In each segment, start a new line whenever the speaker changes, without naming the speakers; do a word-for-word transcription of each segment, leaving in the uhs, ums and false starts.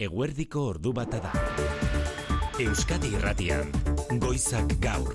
Eguerdiko ordu bata da. Euskadi Irratian, Goizak Gaur.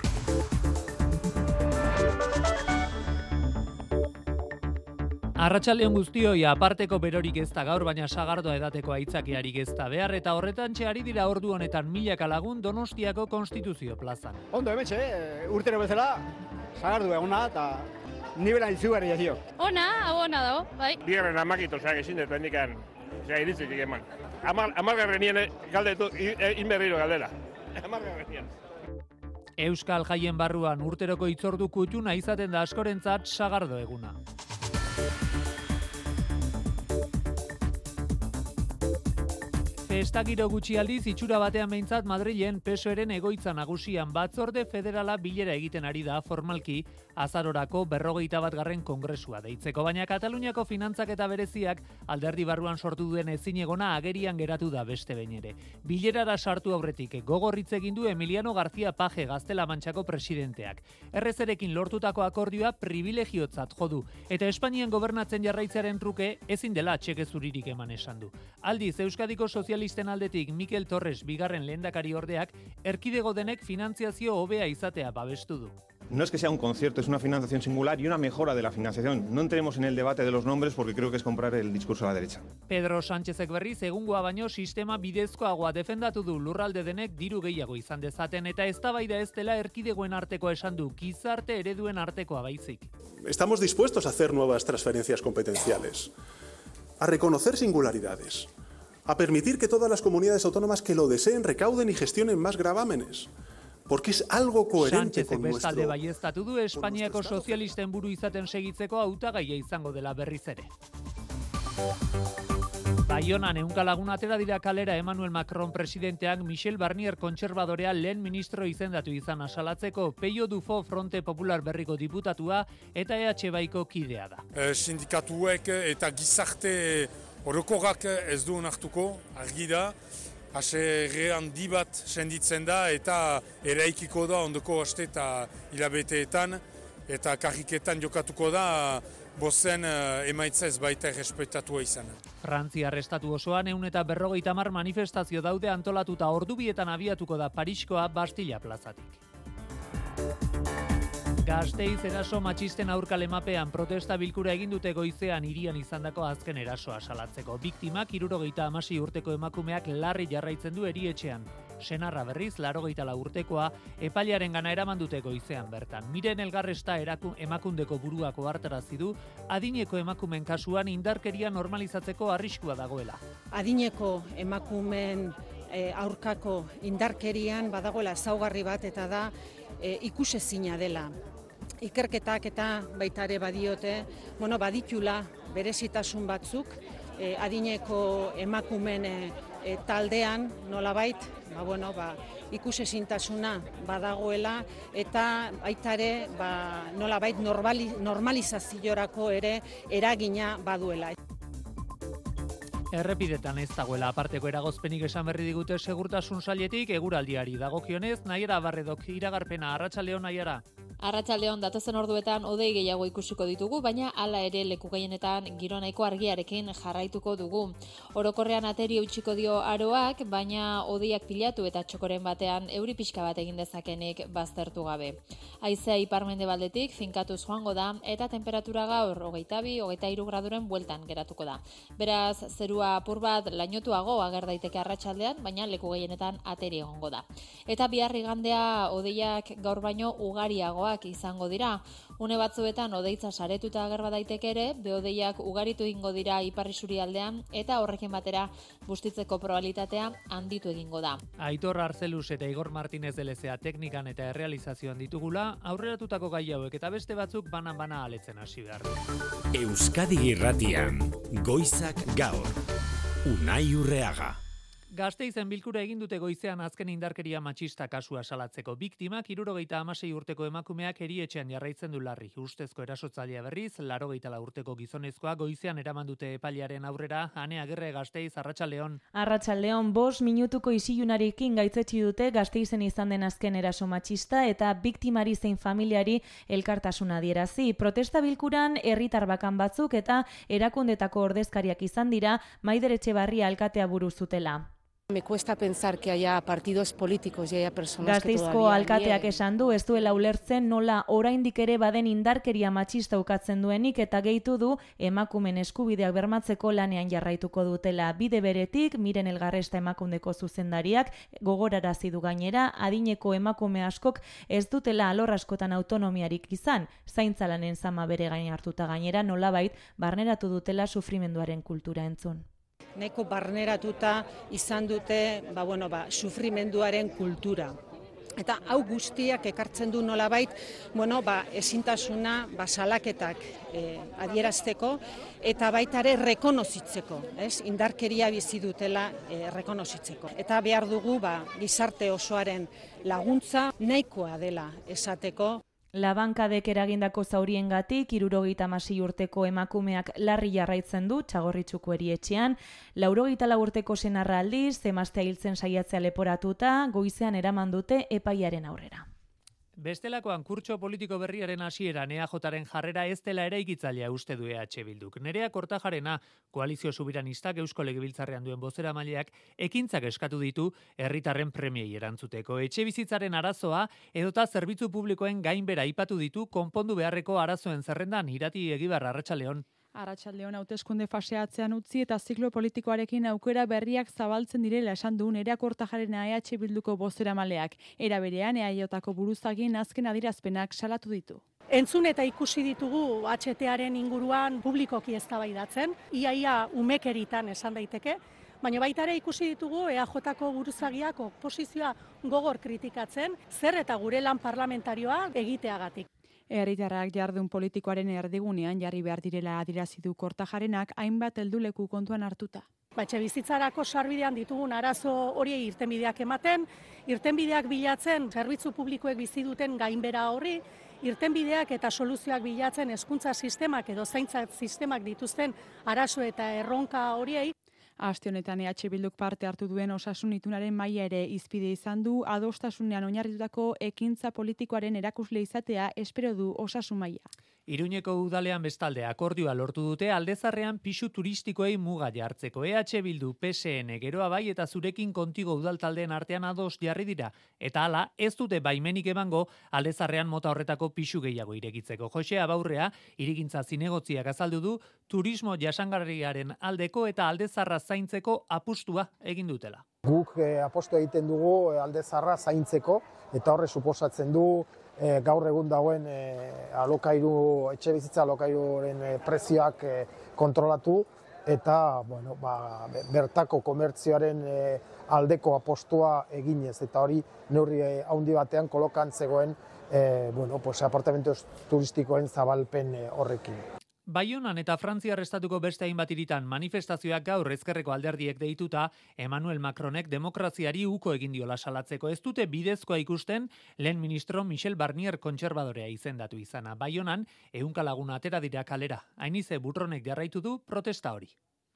Arratsaldeon guztioi, aparteko berorik ez da gaur, baina sagardoa edateko aitzakiarik ez da behar, eta horretan txeari dira ordu honetan milaka lagun Donostiako Konstituzio plazan.
Ondo hemetxe, urtero bezala, sagardu eguna eta nibela izugarri jazio.
Ona, hau ona dago, bai.
Bigarren amakito, zera, ezin dut hendikan, zera, iritzik eman. Amar, amargarren nien galdetu, inberriro galdera. Amargarren nien.
Euskal Jaien barruan urteroko hitzordu kutxuna izaten da askorentzat sagardo eguna. Festakiro gutxi aldiz itxura batean behintzat Madrilen P S O Eren egoitza nagusian batzorde federala bilera egiten ari da formalki azarorako berrogeita bat garren kongresua deitzeko, baina Kataluniako finantzak eta bereziak alderdi barruan sortu duen ezinegona agerian geratu da beste behin ere. Bilerara sartu aurretik gogorritz egin du Emiliano García Paje Gaztela Mantxako presidenteak. Errezerekin lortutako akordioa privilegiotzat jo du eta Espainian gobernatzen jarraitzearen truke ezin dela txeke zuririk eman esan du. Aldiz Euskadiko sozialisten aldetik Mikel Torres bigarren lehendakari ordeak erkidego denek finantziazio hobea izatea babestu du.
No es que sea un concierto, es una financiación singular y una mejora de la financiación. No entremos en el debate de los nombres porque creo que es comprar el discurso a la derecha.
Pedro Sánchezek berriz egungoa baino sistema bidezkoagoa defendatu du lurralde denek diru gehiago izan dezaten eta eztabaida ez dela erkidegoen artekoa esan du, gizarte ereduen artekoa baizik.
Estamos dispuestos a hacer nuevas transferencias competenciales, a reconocer singularidades, a permitir que todas las comunidades autónomas que lo deseen recauden y gestionen más gravámenes. Porque es algo coherente con nuestro...
bestalde baieztatu du Espainiako sozialisten buru izaten segitzeko hautagaia izango dela berriz ere. Baionan ehunka lagun atera dira kalera Emmanuel Macron presidenteak Michel Barnier kontserbadorea lehen ministro izendatu izan asalatzeko. Peio Dufo Fronte Popular berriko diputatua eta E H Baiko kidea da.
E, sindikatuek eta gizarte orokorrak ez du onartuko, argi da. Haserre handi bat senditzen da eta eraikiko da ondoko aste eta hilabeteetan eta karriketan jokatuko da bozen emaitza ez baita errespetatua izan.
Frantziar estatu osoan ehun eta berrogeita hamar manifestazio daude antolatuta ordubietan abiatuko da Pariskoa Bastilla plazatik. Gasteiz eraso matxisten aurka lemapean protesta bilkura egin dute goizean hirian izandako azken erasoa salatzeko. Biktimak hirurogeita hamasei urteko emakumeak larri jarraitzen du erietxean. Senarra berriz laurogeita lau urtekoa epailearen gana eraman dute goizean bertan. Miren Elgarresta emakundeko buruako hartarazi du adineko emakumeen kasuan indarkeria normalizatzeko arriskua dagoela.
Adineko emakumeen e, aurkako indarkerian badagoela ezaugarri bat eta da e, ikusezina dela. Ikerketak eta baita ere badiote, bueno, baditula berezitasun batzuk, eh, adineko emakumen eh, taldean nolabait, ba, bueno, ba, ikusezintasuna badagoela eta baita ere ba, nolabait normali, normalizaziorako ere eragina baduela.
Errepidetan ez dagoela aparteko eragozpenik esan berri digute segurtasun sailetik eguraldiari dagokionez, Naiara Barredok iragarpena. Arratsaldeon Naiara.
Arratsaldeon datozen orduetan hodei gehiago ikusiko ditugu, baina hala ere leku gehienetan giro nahiko argiarekin jarraituko dugu. Orokorrean ateri eutxiko dio aroak, baina hodeiak pilatu eta txokoren batean euri pixka bat egin dezakenik baztertu gabe. Haizea ipar-mendebaldetik finkatuz joango da eta temperatura gaur hogeita bi, hogeita hiru graduren bueltan geratuko da. Beraz, zerua apur bat lainotuago ager daiteke arratsaldean, baina leku gehienetan ateri egongo da. Eta bihar igandea hodeiak gaur baino ugariago izango dira. Une batzuetan hodeitza saretuta ager daiteke ere, behodeiak ugaritu egingo dira ipar isurialdean eta horrekin batera bustitzeko probabilitatea handitu egingo da.
Aitor Arzelus eta Igor Martinez de Lezea teknikan eta errealizazioan ditugula, aurreratutako gai hauek eta beste batzuk banan-bana aletzen hasi behar.
Euskadi Irratian, Goizak Gaur, Unai Urreaga.
Gasteizen bilkura egin dute goizean azken indarkeria matxista kasua salatzeko. Biktimak hirurogeita hamasei urteko emakumeak erietxean jarraitzen du larri. Ustezko erasotzailea berriz, laurogeita lau urteko gizonezkoa goizean eraman dute epailearen aurrera. Ane Agirre, Gasteiz, Arratsaldeon.
Arratsaldeon, bost minutuko isilunarekin gaitzetsi dute Gasteizen izan den azken eraso matxista eta biktimari zein familiari elkartasuna adierazi. Protesta bilkuran herritar bakan batzuk eta erakundetako ordezkariak izan dira, Maider Etxebarria alkatea buru zutela.
Me cuesta pensar que haya partidos políticos y haya personas que
Gasteizko
todavía
alkateak esan du ez duela ulertzen nola oraindik ere baden indarkeria matxista ukatzen duenik eta gehitu du emakumen eskubideak bermatzeko lanean jarraituko dutela. Bide beretik, Miren Elgarresta emakundeko zuzendariak gogorarazi du gainera, adineko emakume askok ez dutela alor askotan autonomiarik izan, zaintza lanen zama bere gain hartuta gainera nolabait barneratu dutela sufrimenduaren kultura entzun.
Nahiko barneratuta izan dute, ba, bueno, ba, sufrimenduaren kultura. Eta hau guztiak ekartzen du nolabait, bueno, ba, ezintasuna, ba, salaketak eh, adierazteko eta baita ere rekonozitzeko, ez? Indarkeria bizi dutela eh, rekonozitzeko. Eta behar dugu, ba, gizarte osoaren laguntza nahikoa dela esateko.
Labankadek eragindako zauriengatik hirurogeita hamasei urteko emakumeak larri jarraitzen du Txagorritxuko erietxean, laurogeita lau urteko senarra aldiz, emaztea hiltzen saiatzea leporatuta, goizean eraman dute epaiaren aurrera.
Bestelakoan kurtso politiko berriaren hasieran E A Jaren jarrera ez dela eraikitzailea uste du E H Bilduk. Nerea Kortajarena, koalizio subiranistak Eusko Legebiltzarrean duen bozeramaileak ekintzak eskatu ditu herritarren premiei erantzuteko. Etxebizitzaren arazoa edota zerbitzu publikoen gainbera aipatu ditu konpondu beharreko arazoen zerrendan. Irati Egibar, Arratsaldeon.
Arratsaldeon, hauteskunde faseatzean utzi eta ziklo politikoarekin aukera berriak zabaltzen direla esan du Nerea Kortajarena E H Bilduko bozeramaleak. Era berean E A Jko buruzagin azken adierazpenak salatu ditu.
Entzun eta ikusi ditugu H Taren inguruan publikoki eztabaidatzen, iaia umekeritan esan daiteke, baina baita ere ikusi ditugu E A Jko buruzagiak oposizioa gogor kritikatzen, zer eta gure lan parlamentarioa egiteagatik.
Herritarrak jardun politikoaren erdigunean jarri behar direla adierazi du Kortajarenak hainbat helduleku kontuan hartuta.
Batxe bizitzarako sarbidean ditugun arazo horiei irtenbideak ematen, irtenbideak bilatzen zerbitzu publikoek bizi duten gainbera horri, irtenbideak eta soluzioak bilatzen hezkuntza sistemak edo zaintza sistemak dituzten arazo eta erronka horiei.
Aste honetan E H Bilduk parte hartu duen osasun itunaren maila ere hizpide izan du, adostasunean oinarritutako ekintza politikoaren erakusle izatea espero du osasun maila.
Iruñeko udalean bestalde akordioa lortu dute Aldezarrean pisu turistikoei muga jartzeko. E H Bildu, P S N, Geroa Bai eta Zurekin Kontigo udaltaldeen artean ados jarri dira. Eta hala, ez dute baimenik emango Aldezarrean mota horretako pisu gehiago irekitzeko. Jose Abaurrea, hirigintza zinegotziak azaldu du, turismo jasangarriaren aldeko eta Aldezarra zaintzeko apustua egin dutela.
Guk eh, apostu egiten dugu Aldezarra zaintzeko eta horre suposatzen du E, gaur egun dagoen e, alokairu, etxe bizitza alokairuren e, prezioak e, kontrolatu eta bueno, ba, bertako komertzioaren e, aldeko apostua eginez eta hori neurri e, handi batean kolokan zegoen e, bueno, pues, apartamentos turistikoen zabalpen e, horrekin.
Baionan eta Frantziar estatuko beste hainbat hiritan manifestazioak gaur ezkerreko alderdiek deituta, Emmanuel Macronek demokraziari uko egin diola salatzeko. Ez dute bidezkoa ikusten lehen ministro Michel Barnier kontserbadorea izendatu izana. Baionan ehunka lagun atera dira kalera. Ainize Butronek jarraitu du protesta hori.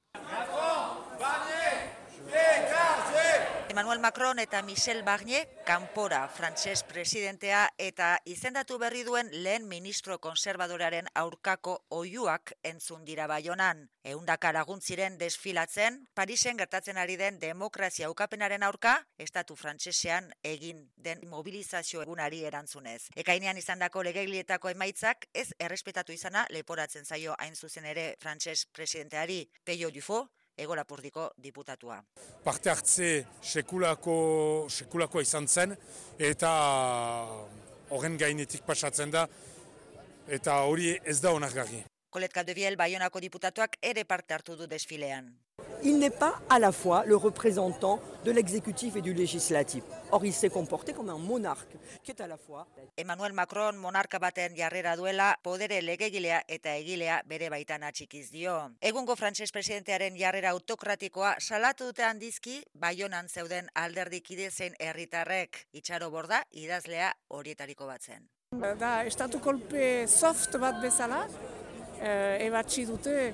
Emmanuel Macron eta Michel Barnier kanpora frantses presidentea eta izendatu berri duen lehen ministro konservadorearen aurkako oihuak entzun dira Baionan. Ehundaka lagun ziren desfilatzen, Parisen gertatzen ari den demokrazia ukapenaren aurka, estatu frantsesean egin den mobilizazio egunari erantzunez. Ekainean izandako legegiletako emaitzak ez errespetatu izana leporatzen zaio hain zuzen ere frantses presidenteari. Peio Dufo, Ego Lapurdiko diputatua.
Parte hartze sekulako, sekulakoa izan zen eta horren gainetik pasatzen da eta hori ez da onargarri.
Colette Caldeviel, Baionako diputatuak ere parte hartu du desfilean.
il n'est pas à la fois le représentant de l'exécutif et du législatif. Or, il s'est comporté comme un monarque, qui est à la fois...
Emmanuel Macron monarka baten jarrera duela, podere legegilea eta egilea bere baitan atxikiz dio. Egungo frantses presidentearen jarrera autokratikoa salatu dute handizki, Baionan zeuden alderdikide zein herritarrek. Itxaro Borda, idazlea horietariko batzen.
Da, estatu kolpe soft bat bezala, ebatzi dute,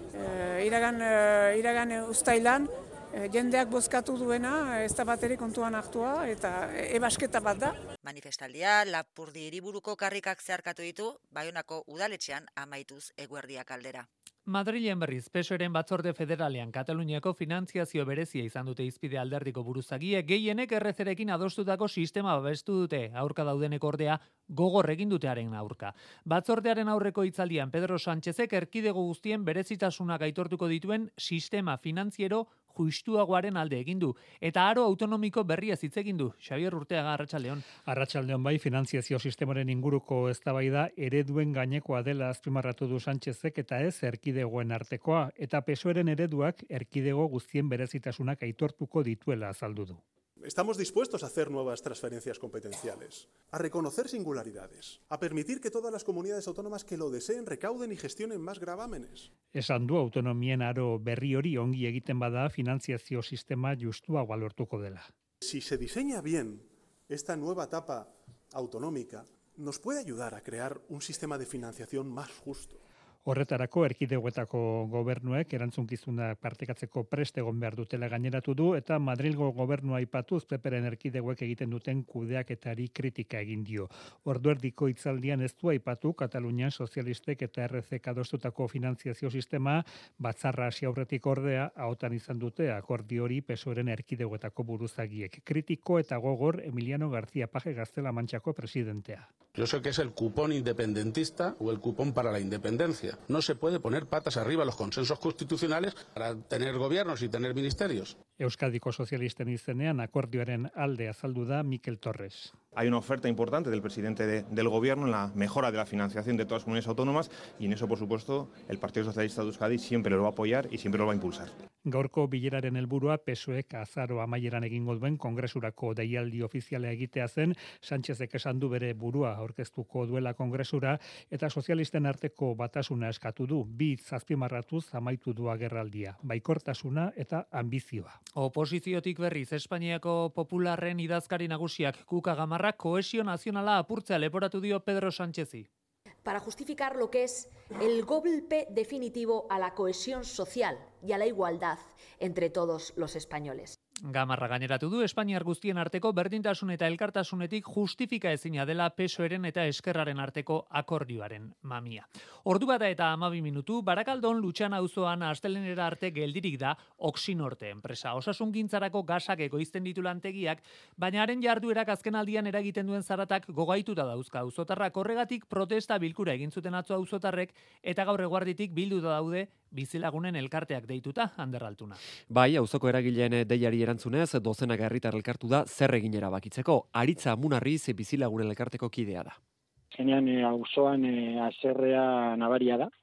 iragan, iragan ustailan, jendeak bozkatu duena, ez da bat ere kontuan hartua, eta ebasketa bat da.
Manifestaldia Lapurdi hiriburuko karrikak zeharkatu ditu, Baionako udaletxean amaituz eguerdiak aldera.
Madrilen berriz, P S O Eren batzorde federalean Kataluniako finantziazio berezia izan dute izpide alderdiko buruzagie, gehienek errezerekin adostutako sistema babestu dute, aurka daudenek ordea gogor egin dutearen aurka. Batzordearen aurreko hitzaldian Pedro Sánchezek erkidego guztien berezitasunak aitortuko dituen sistema finantziero justuagoaren alde egin du eta aro autonomiko berria hitz egin du. Xabier Urteaga, Arratsaldeon.
Arratsaldeon bai, finantziazio sistemaren inguruko eztabaida ereduen gainekoa dela azpimarratu du Sánchezek eta ez erkidegoen artekoa eta P S O Eren ereduak erkidego guztien berezitasunak aitortuko dituela azaldu du.
Estamos dispuestos a hacer nuevas transferencias competenciales, a reconocer singularidades, a permitir que todas las comunidades autónomas que lo deseen recauden y gestionen más gravámenes.
Esan du autonomien aro berri hori ongi egiten bada finantziazio sistema justuagoa lortuko dela.
Si se diseña bien esta nueva etapa autonómica, nos puede ayudar a crear un sistema de financiación más justo.
Horretarako erkidegoetako gobernuek erantzunkizunak partekatzeko prest egon behar dutela gaineratu du eta Madrilgo gobernua aipatuz Peperen erkidegoek egiten duten kudeaketari kritika egin dio. Orduerdiko hitzaldian ez du aipatu Katalunian sozialistek eta R Zek adostutako finantziazio sistema batzarra hasi aurretik ordea ahotan izan dute akordio hori P S O Eren erkidegoetako buruzagiek. Kritiko eta gogor Emiliano García Paje Gaztela Mantxako presidentea.
Yo sé que es el cupón independentista o el cupón para la independencia. No se puede poner patas arriba los consensos constitucionales para tener gobiernos y tener ministerios.
Euskadiko sozialisten izenean akordioaren alde azaldu da Mikel Torres.
Hay una oferta importante del presidente de, del gobierno en la mejora de la financiación de todas las comunidades autónomas y en eso, por supuesto, el Partido Socialista de Euskadi siempre lo va a apoyar y siempre lo va a impulsar.
Gaurko bileraren helburua P S Oek azaro amaieran egingo duen kongresurako deialdi ofiziala egitea zen, Sánchezek esan du bere burua aurkeztuko duela kongresura eta sozialisten arteko batasuna eskatu du, bi azpimarratuz amaitu du agerraldia, baikortasuna eta ambizioa.
Oposiziotik berriz, Espainiako popularren idazkari nagusiak Kuka Gamarrak kohesio nazionala apurtzea leporatu dio Pedro Sánchezi.
Para justificar lo que es el golpe definitivo a la cohesión social y a la igualdad entre todos los españoles.
Gamarra gaineratu du Espainiar guztien arteko berdintasun eta elkartasunetik justifika ezina dela P S O Eren eta Eskerraren arteko akordioaren mamia. Ordu bata eta hamabi minutu, Barakaldon Lutxana auzoan astelehenera arte geldirik da Oxinorte enpresa. Osasungintzarako gasak ekoizten ditu lantegiak, baina haren jarduerak azkenaldian eragiten duen zaratak gogaituta dauzka auzotarrak. Horregatik protesta bilkura egin zuten atzo auzotarrek eta gaur eguarditik bilduta daude bizilagunen elkarteak deituta Anderraltuna.
Bai, auzoko eragileen deiari erantzunez, dozenaka herritar elkartu da zer egin erabakitzeko. Aritza Munarriz bizilagunen elkarteko kidea da.
Zenean auzoan e, haserrea nabaria da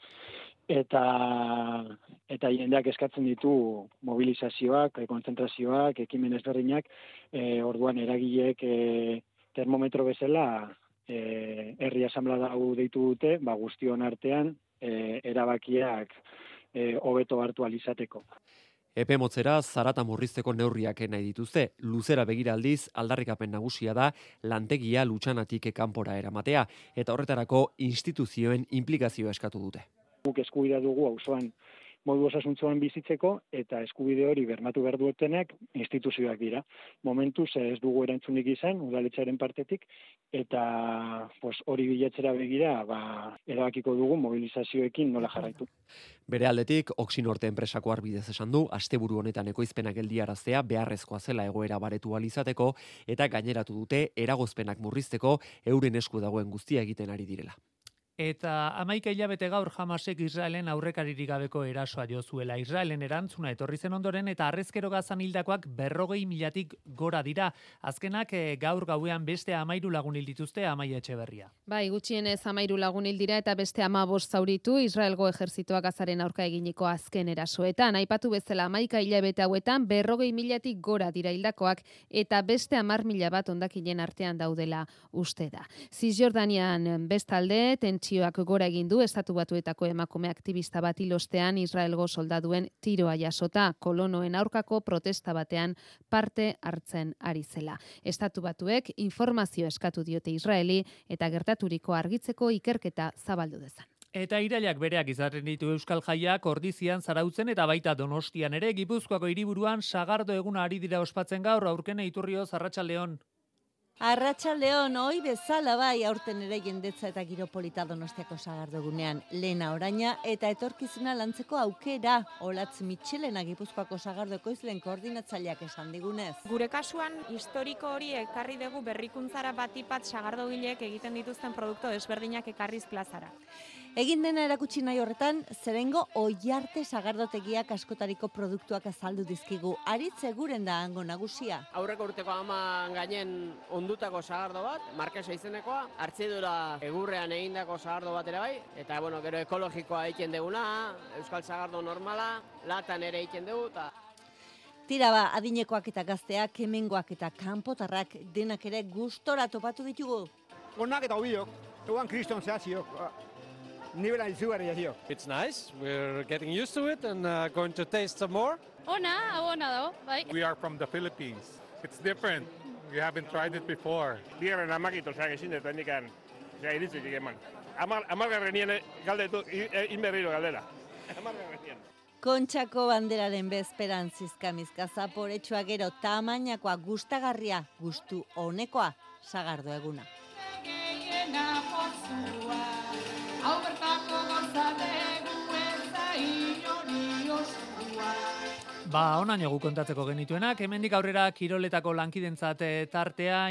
eta eta jendeak eskatzen ditu mobilizazioak, kontzentrazioak, ekimen ezberdinak, e, orduan eragileek e, termometro bezala e, herri asanblada hau deitu dute, ba guztion artean e, erabakiak hobeto hartu alizateko.
Epe motzera zarata murrizteko neurriak nahi dituzte. Luzera begiraldiz aldarrikapen nagusia da lantegia Lutxanatik kanpora eramatea eta horretarako instituzioen implikazioa eskatu dute.
Guk eskubidea dugu auzoan modu osasuntsuan bizitzeko eta eskubide hori bermatu behar dutenek instituzioak dira. Momentuz ez dugu erantzunik izan udaletxearen partetik eta pues, hori bilatzera begira ba, erabakiko dugu mobilizazioekin nola jarraitu.
Bere aldetik, Oxinorte enpresako arbidez esan du, asteburu honetan ekoizpenak geldiaraztea beharrezkoa zela egoera baretu alizateko eta gaineratu dute eragozpenak murrizteko euren esku dagoen guztia egiten ari direla.
Eta hamaika hilabete gaur Hamasek Israelen aurrekaririk gabeko erasoa jo zuela. Israelen erantzuna etorri zen ondoren eta harrezkero Gazan hildakoak berrogei milatik gora dira. Azkenak e, gaur gauean beste hamairu lagun hil dituzte, Amaia Etxeberria.
Bai, gutxienez hamairu lagun hil dira eta beste hamabost zauritu Israelgo ejertzitoak Gazaren aurka eginiko azken erasoetan. Aipatu bezala hamaika hilabete hauetan berrogei milatik gora dira hildakoak eta beste hamar mila bat hondakinen artean daudela uste da. Zisjordanian bestalde tentsioak gora egin du Estatu Batuetako emakume aktivista bat hilostean Israelgo soldaduen tiroa jasota, kolonoen aurkako protesta batean parte hartzen ari zela. Estatu Batuek informazio eskatu diote Israeli eta gertaturiko argitzeko ikerketa zabaldu dezan.
Eta irailak bereak izaten ditu Euskal Jaiak Ordizian, Zarautzen eta baita Donostian ere, Gipuzkoako hiriburuan sagardo eguna ari dira ospatzen gaur. Aurkene Iturrioz, Arratsaldeon.
Arratsaldeon, hoi bezala bai aurten ere jendetza eta giro polita Donostiako sagardogunean. Lehena oraina eta etorkizuna lantzeko aukera, Olatz Mitxelena Gipuzkoako sagardoko izlen koordinatzaileak esan digunez.
Gure kasuan historiko hori ekarri dugu berrikuntzara batipat sagardogileek egiten dituzten produktu desberdinak ekarriz plazara.
Egin dena erakutsi nahi horretan, zerengo oiarte sagardotegiak askotariko produktuak azaldu dizkigu. Aritze guren da hango nagusia.
Aurreko urteko ama gainen ondutako sagardo bat, Markesa izenekoa, hartzidura egurrean egindako sagardo bat ere bai, eta bueno, gero ekologikoa egiten deguna, euskal sagardo normala, latan ere egiten dugu, eta...
Tira ba, adinekoak eta gazteak, hemengoak eta kanpotarrak denak ere gustora topatu ditugu.
Onak eta hobiok, eguan kriston zehazioak.
It's nice. We're getting used to it and uh, going to taste some more.
Ona, ona dago, bai.
We are from the Philippines. It's different. We haven't tried it before.
Bigarren amakito zeak ezin dut hendikan, zea iritzik eman. Amargarren nien galdetu, inberriro galdera. Amargarren nien.
Kontxako banderaren bezperan zizkamizka zaporetxoa gero tamainakoa gustagarria, gustu honekoa, sagardo eguna.
Ba, onaino gu kontatzeko genituenak, hemendik aurrera kiroletako lankidentzat tartea